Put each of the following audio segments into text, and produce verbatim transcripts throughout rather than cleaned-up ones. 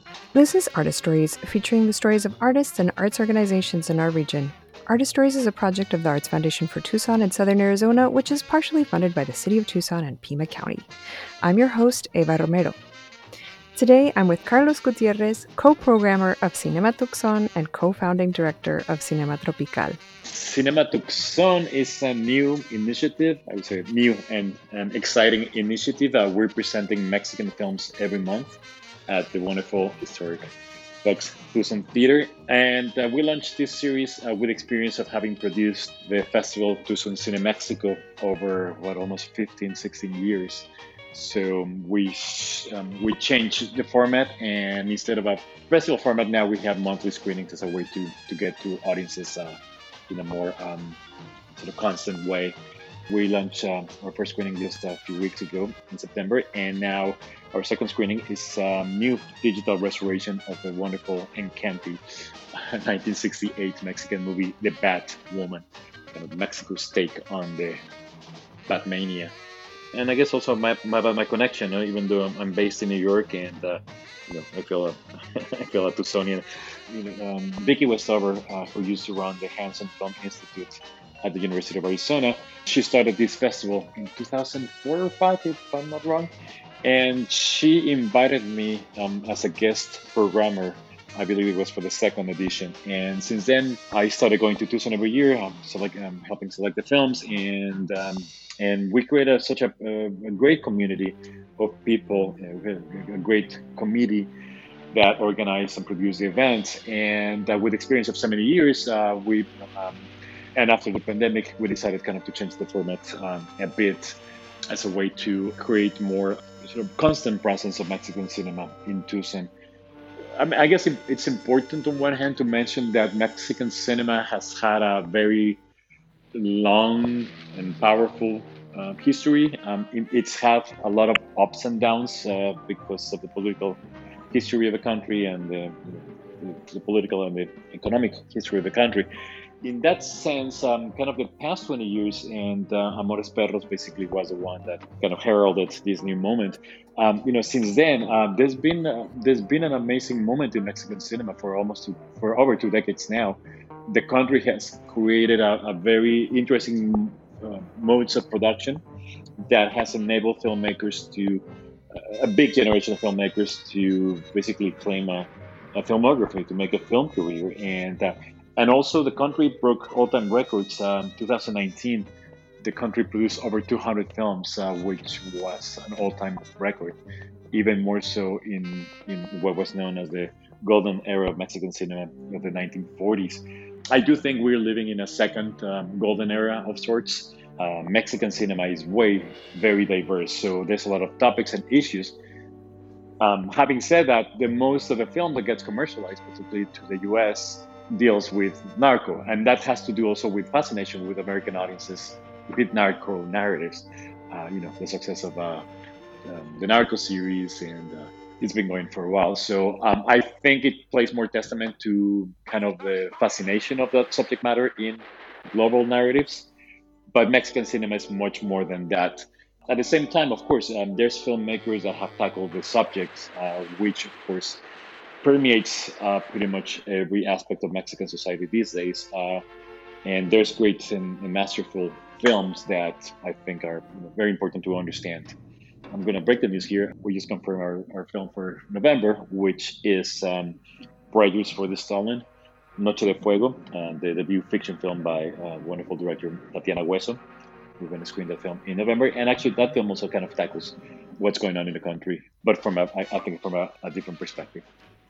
This is Artist Stories, featuring the stories of artists and arts organizations in our region. Artist Stories is a project of the Arts Foundation for Tucson in Southern Arizona, which is partially funded by the City of Tucson and Pima County. I'm your host, Eva Romero. Today, I'm with Carlos Gutierrez, co-programmer of Cinema Tucson and co-founding director of Cinema Tropical. Cinema Tucson is a new initiative, I would say new and an exciting initiative. Uh, we're presenting Mexican films every month at the wonderful historic Vox Tucson Theater. And uh, we launched this series uh, with experience of having produced the festival Tucson Cine Mexico over, what, almost fifteen, sixteen years. So we um, we changed the format, and instead of a festival format, now we have monthly screenings as a way to, to get to audiences uh, in a more um, sort of constant way. We launched uh, our first screening just a few weeks ago in September, and now our second screening is a new digital restoration of the wonderful Encanto nineteen sixty-eight Mexican movie, The Batwoman, kind of Mexico's take on the Batmania. And I guess also my my, my connection, uh, even though I'm, I'm based in New York, and uh, you know, I feel a, I feel a Tucsonian. You know, um, Vicky Westover, uh, who used to run the Hanson Film Institute at the University of Arizona, she started this festival in two thousand four or five, if I'm not wrong. And she invited me um, as a guest programmer. I believe it was for the second edition. And since then, I started going to Tucson every year, um, select, um, helping select the films. And um, and we created such a, a, a great community of people, a, a great committee that organize and produce the events. And uh, with experience of so many years, uh, we um, and after the pandemic, we decided kind of to change the format um, a bit as a way to create more sort of constant presence of Mexican cinema in Tucson. I mean, I guess it, it's important on one hand to mention that Mexican cinema has had a very long and powerful uh, history. Um, it, it's had a lot of ups and downs uh, because of the political history of the country and the, the, the political and the economic history of the country. In that sense, um, kind of the past twenty years, and uh, Amores Perros basically was the one that kind of heralded this new moment. Um, you know, since then, uh, there's been uh, there's been an amazing moment in Mexican cinema for almost two, for over two decades now. The country has created a, a very interesting uh, modes of production that has enabled filmmakers to uh, a big generation of filmmakers to basically claim a, a filmography, to make a film career, and. Uh, And also, the country broke all-time records. Um, twenty nineteen, the country produced over two hundred films, uh, which was an all-time record. Even more so in, in what was known as the golden era of Mexican cinema of the nineteen forties. I do think we're living in a second um, golden era of sorts. Uh, Mexican cinema is way very diverse, so there's a lot of topics and issues. Um, having said that, the most of the film that gets commercialized, particularly to the U S, deals with narco, and that has to do also with fascination with American audiences with narco narratives. Uh, you know, the success of uh, um, the Narco series, and uh, it's been going for a while. So um, I think it plays more testament to kind of the fascination of that subject matter in global narratives. But Mexican cinema is much more than that. At the same time, of course, um, there's filmmakers that have tackled the subjects, uh, which, of course, permeates uh, pretty much every aspect of Mexican society these days. Uh, and there's great and, and masterful films that I think are you know, very important to understand. I'm going to break the news here. We just confirmed our, our film for November, which is um, Prejudice for the Stolen, Noche de Fuego, uh, the debut fiction film by uh, wonderful director Tatiana Hueso. We're going to screen that film in November. And actually, that film also kind of tackles what's going on in the country, but from a, I, I think from a, a different perspective.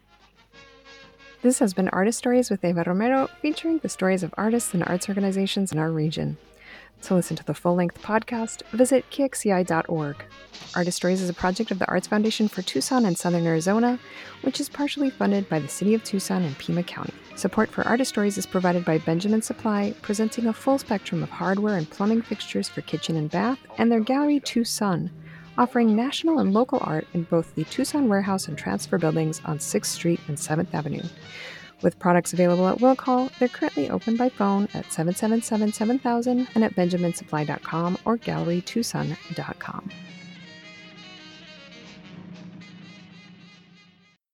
This has been Artist Stories with Eva Romero, featuring the stories of artists and arts organizations in our region. To listen to the full-length podcast, visit K X C I dot org. Artist Stories is a project of the Arts Foundation for Tucson and Southern Arizona, which is partially funded by the City of Tucson and Pima County. Support for Artist Stories is provided by Benjamin Supply, presenting a full spectrum of hardware and plumbing fixtures for kitchen and bath, and their Gallery Tucson, offering national and local art in both the Tucson Warehouse and Transfer buildings on sixth Street and seventh Avenue. With products available at will call, they're currently open by phone at seven seven seven, seven thousand and at benjamin supply dot com or gallery tucson dot com.